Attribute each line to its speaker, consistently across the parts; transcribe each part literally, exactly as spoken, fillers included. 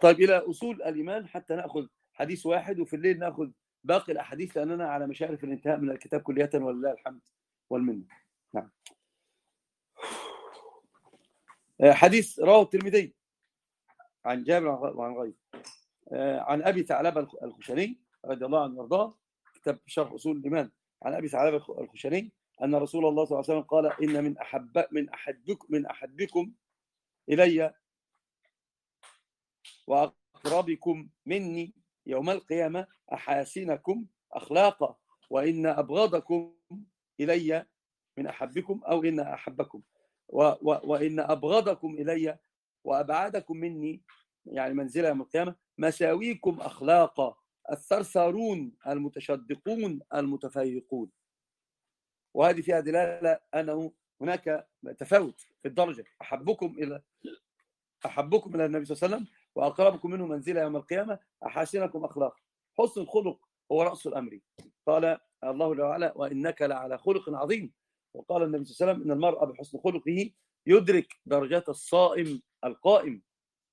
Speaker 1: طيب إلى أصول الإيمان حتى نأخذ حديث واحد وفي الليل نأخذ باقي الأحاديث لأننا على مشارف الانتهاء من الكتاب كلية ولله الحمد والمنة. نعم. حديث رواه الترمذي عن جابر وعن غيره عن أبي ثعلبة الخشني رضي الله عنه وارضاه، كتاب شرح أصول الإيمان، عن أبي ثعلبة الخشني أن رسول الله صلى الله عليه وسلم قال: إن من أحب من أحبكم من أحبكم إلي وأقربكم مني يوم القيامة أحاسنكم أخلاقا، وإن أبغضكم إلي من أحبكم أو إن أحبكم و و وإن أبغضكم إلي وأبعدكم مني يعني منزلة يوم القيامة مساويكم أخلاقا الثرثارون المتشدقون المتفيقون. وهذه فيها دلالة أنه هناك تفاوت في الدرجة، أحبكم إلى أحبكم إلى النبي صلى الله عليه وسلم وأقربكم منه منزلة يوم القيامة أحاسنكم أخلاقا. حسن الخلق هو رأس الأمر. قال الله تعالى: وإنك لعلى خلق عظيم. وقال النبي صلى الله عليه وسلم: إن المرء بحسن خلقه يدرك درجات الصائم القائم.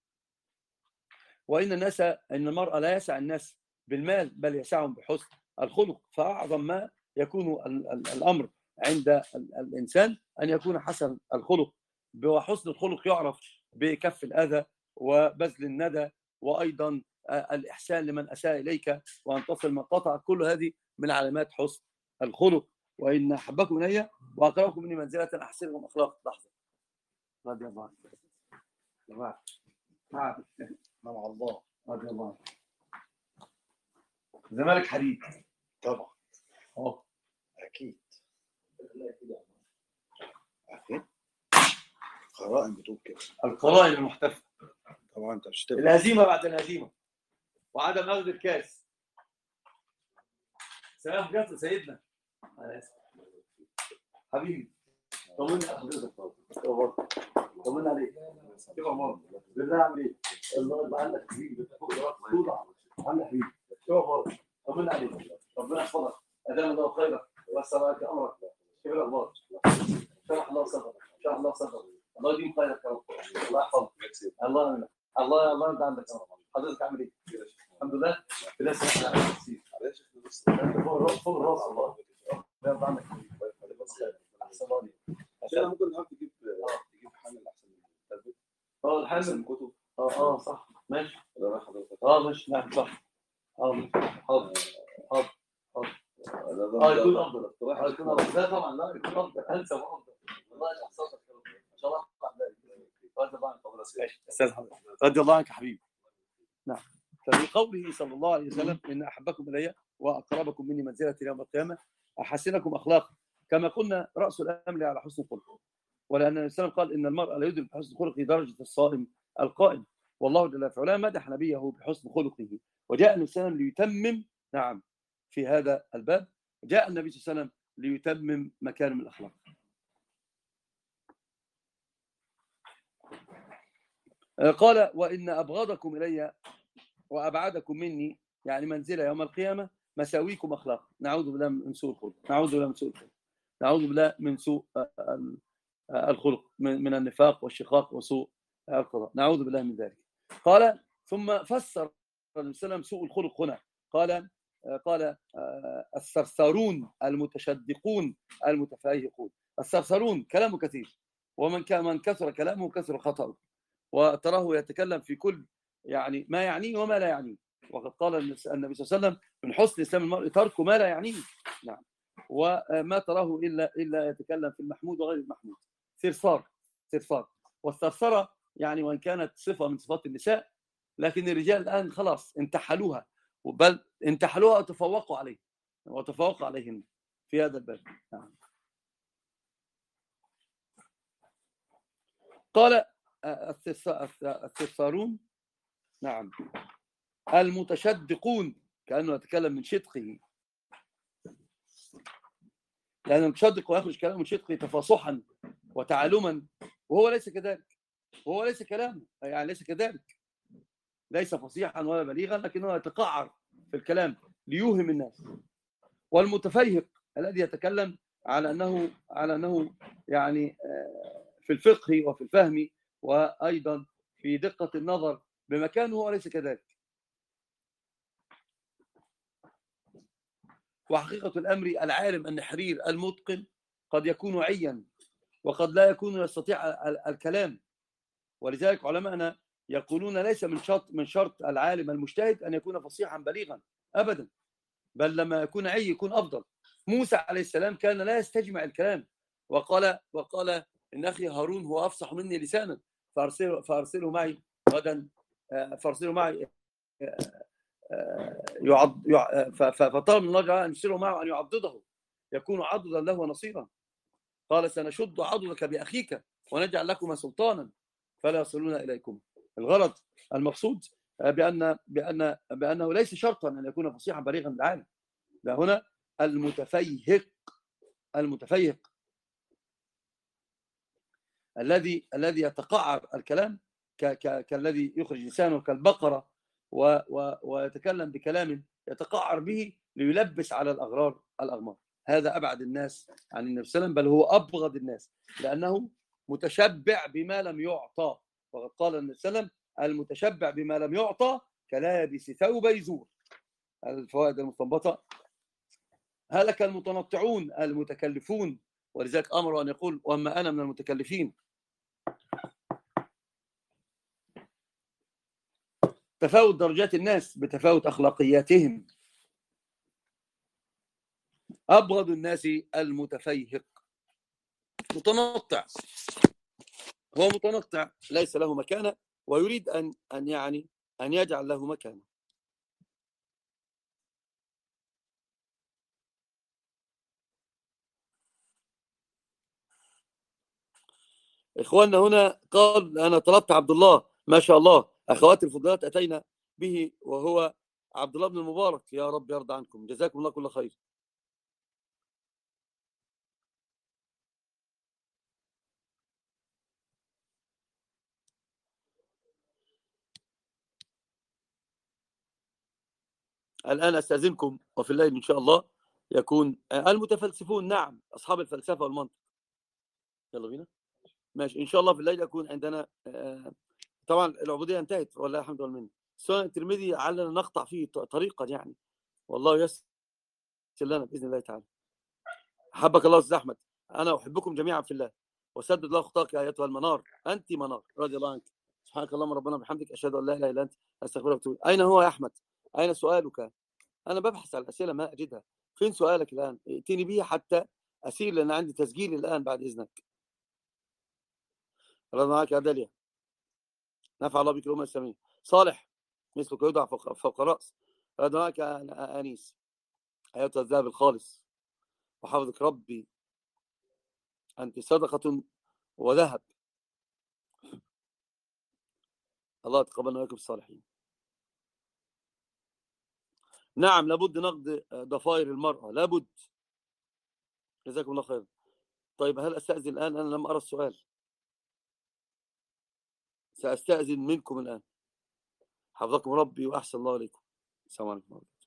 Speaker 1: وإن الناس إن المرء لا يسع الناس بالمال بل يسعهم بحسن الخلق. فأعظم ما يكون الأمر عند الإنسان أن يكون حسن الخلق. وحسن الخلق يعرف بكف الأذى وبذل الندى وأيضا الإحسان لمن أساء إليك وأن تصل من قطع. كل هذه من علامات حسن الخلق. وإن أحبكم إلي وأقربكم مني منزلة أحسنكم أخلاق. لحظة رضي الله عنك مع مع الله رضي الله عنك. الزمالك حديد
Speaker 2: طبعا.
Speaker 1: اه
Speaker 2: اكيد اكيد قرائن بتقول كده.
Speaker 1: القرائن المحتفله
Speaker 2: طبعا انت مش تبقى.
Speaker 1: الهزيمه بعد الهزيمه وعدم اخذ الكاس. سلام جات سيدنا حبيبي، طمنا على حضرتك. طمنا عليك كيف اخبارك؟ بالله عامل ايه؟ الله يبارك عندك حبيبي توضع عندك حبيبي كيف اخبارك؟ طمنا عليك ربنا يحفظك ادام الله خيرك ويسر لك امرك. كيف الاخبار؟ شرح الله صدرك شرح الله صدرك الله يديم خيرك يا رب. الله يحفظك الله يمنع. الله الله انت عندك حضرتك عامل ايه؟ الحمد لله بالله سمحنا عليك كثير فوق الراس الله يرضى عنك احسن الله
Speaker 2: عشان ممكن نعرف تجيب تجيب حامل احسن من التربيه.
Speaker 1: اه الحامل
Speaker 2: كتب.
Speaker 1: اه اه صح ماشي.
Speaker 2: ولا حضرتك؟
Speaker 1: اه ماشي نعم صح. حاضر حاضر حاضر حاضر.
Speaker 2: اه
Speaker 1: يكون افضل. اه يكون افضل. لا طبعا لا يكون افضل. انسى وافضل. الله يشرح صوتك ان شاء الله. رضي الله عنك استاذ حضرتك رضي الله عنك حبيبي. نعم. ففي قوله صلى الله عليه وسلم: ان احبكم الي واقربكم مني منزله يوم القيامه احسنكم اخلاقا. كما قلنا راس الامر على حسن الخلق. ولان النبي صلى الله عليه وسلم قال: ان المرء لا يدرك بحسن خلقه درجه الصائم القائم. والله جل وعلا مدح نبيه بحسن خلقه. وجاء النبي صلى الله عليه وسلم ليتمم نعم في هذا الباب. جاء النبي صلى الله عليه وسلم ليتمم مكارم الاخلاق. قال: وان ابغضكم الي وابعدكم مني يعني منزله يوم القيامه مساويكم اخلاق. نعوذ بالله من سوء الخلق. نعوذ بالله من سوء الخلق. نعوذ بالله من سوء الخلق من النفاق والشقاق وسوء القضاء. نعوذ بالله من ذلك. قال: ثم فسر النبي صلى الله عليه وسلم سوء الخلق هنا. قال قال الثرثارون المتشدقون المتفاهقون. الثرثارون كلامه كثير، ومن كان من كثر كلامه كثر خطأه، وتراه يتكلم في كل يعني ما يعنيه وما لا يعنيه. وقد قال النبي صلى الله عليه وسلم: من حسن اسلام المرء ترك ما لا يعنيه. نعم. وما تراه الا الا يتكلم في المحمود وغير المحمود. ثرثار ثرثار. والثرثره يعني وان كانت صفه من صفات النساء، لكن الرجال الان خلاص انتحلوها، بل انتحلوها وتفوقوا عليه وتفوقوا عليهم في هذا الباب. نعم. قال الثرثارون نعم المتشدقون، كأنه يتكلم من شدقه، لأن المتشدق ويخرج كلامه من شدقه تفاصحا وتعالما، وهو ليس كذلك. وهو ليس كلامه يعني ليس كذلك، ليس فصيحا ولا بليغا، لكنه يتقعر في الكلام ليوهم الناس. والمتفيهق الذي يتكلم على أنه على أنه يعني في الفقه وفي الفهم وأيضا في دقة النظر بمكانه هو ليس كذلك. وحقيقة الأمر العالم النحرير المتقن قد يكون عيا وقد لا يكون يستطيع الكلام. ولذلك علماءنا يقولون ليس من شرط من شرط العالم المجتهد أن يكون فصيحا بليغا أبدا، بل لما يكون عي يكون أفضل. موسى عليه السلام كان لا يستجمع الكلام، وقال وقال إن أخي هارون هو أفصح مني لسانا فأرسله, فأرسله معي غدا فأرسله معي يعض فطلب من الله أن يرسله معه أن يعضده يكون عضدا له ونصيرا. قال سنشد عضدك بأخيك ونجعل لكما سلطانا فلا يصلون إليكم. الغرض المقصود بأن بأن بأنه ليس شرطا أن يكون فصيحا بليغا للعالم، ده هنا المتفيهق المتفيهق الذي الذي يتقعر الكلام كالذي يخرج لسانه كالبقرة و و ويتكلم بكلام يتقعر به ليلبس على الأغرار الأغمار. هذا أبعد الناس عن النبي صلى الله عليه وسلم، بل هو أبغض الناس لأنه متشبع بما لم يعطى. وقد قال النبي صلى الله عليه وسلم المتشبع بما لم يعطى كلابس ثوب يزور. الفوائد المستنبطة: هلك المتنطعون المتكلفون، ولذلك أمروا أن يقول وأما أنا من المتكلفين. تفاوت درجات الناس بتفاوت أخلاقياتهم. أبغض الناس المتفيهق متنطع، هو متنطع ليس له مكانة ويريد أن أن يعني أن يجعل له مكانة. إخواننا هنا قال أنا طلبت عبد الله، ما شاء الله أخواتي الفضلات أتينا به وهو عبد الله بن المبارك، يا رب يرضى عنكم، جزاكم الله كل خير. الآن أستأذنكم وفي الليل إن شاء الله يكون المتفلسفون، نعم أصحاب الفلسفة والمنطق. يلا بينا ماشي إن شاء الله في الليل يكون عندنا طبعا العبودية انتهت والله الحمد لله منه. سنن الترمذي علنا نقطع فيه طريقا يعني، والله يسر لنا بإذن الله تعالى. حبك الله أستاذ أحمد، أنا أحبكم جميعا في الله، وسدد الله خطاك يا أيتها المنار، أنت منار رضي الله عنك. سبحانك اللهم ربنا بحمدك أشهد أن لا إله إلا أنت أستغفرك وأتوب إليك. أين هو يا أحمد؟ أين سؤالك؟ أنا ببحث عن الأسئلة ما أجدها. فين سؤالك الآن؟ ائتني به حتى أسير لأن عندي تسجيل الآن بعد إذنك. الله معك يا داليا، نفع الله بك الأمة الإسلامية. صالح مثلك يوضع فوق, فوق رأس. الله معك يا أنيس، أيتها الذهب الخالص وحفظك ربي، أنت صدقة وذهب. الله تقبلنا وياكم الصالحين. نعم لابد نقد ضفائر المرأة، لابد. جزاكم الله خير. طيب هل أستأذن الآن؟ أنا لم أرى السؤال، سأستأذن منكم الآن. حفظكم ربي وأحسن الله عليكم. السلام عليكم.